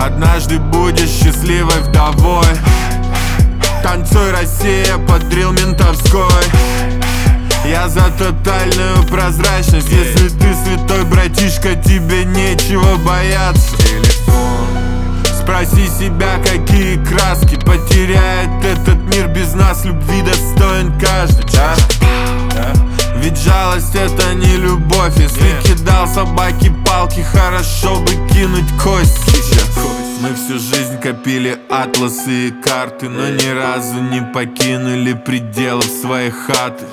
Однажды будешь счастливой вдовой. Танцуй, Россия, под дрил ментовской. Я за тотальную прозрачность. Если ты святой, братишка, тебе нечего бояться. Спроси себя, какие краски потеряет этот мир без нас. Любви достоин каждый, Ведь жалость это не любовь. Если кидал собаки палки, хорошо бы кинуть кости. Мы всю жизнь копили атласы и карты, но ни разу не покинули пределов своей хаты.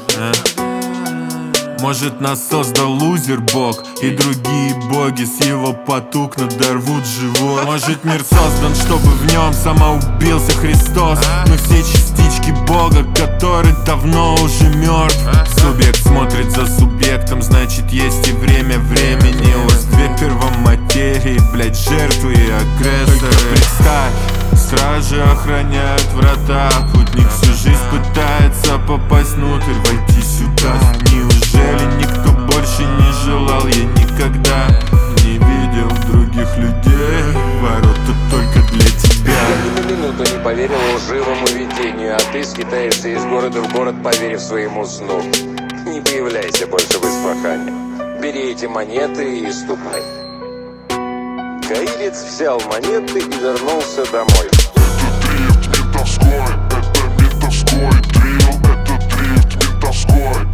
Может, нас создал лузер Бог, и другие боги с его потуг надорвут живот. Может, мир создан, чтобы в нем самоубился Христос. Мы все частички Бога, который давно уже мертв. Субъект смотрит за субъектом, значит, есть и время времени. У вас две первоматерии, блять, жертвы и агрессоры. Представь, стражи охраняют врата. Путник всю жизнь пытается попасть внутрь, войти сюда. Неужели никто больше не желал? Я никогда не видел других людей. Ворота только для тебя. Я ни на минуту не поверил лживому видению, а ты скитаешься из города в город, поверив своему сну. Не появляйся больше в Исфахане. Бери эти монеты и ступай. Каирец взял монеты и вернулся домой. Это дрифт ментовской, это ментовской дрил, это дрифт ментовской.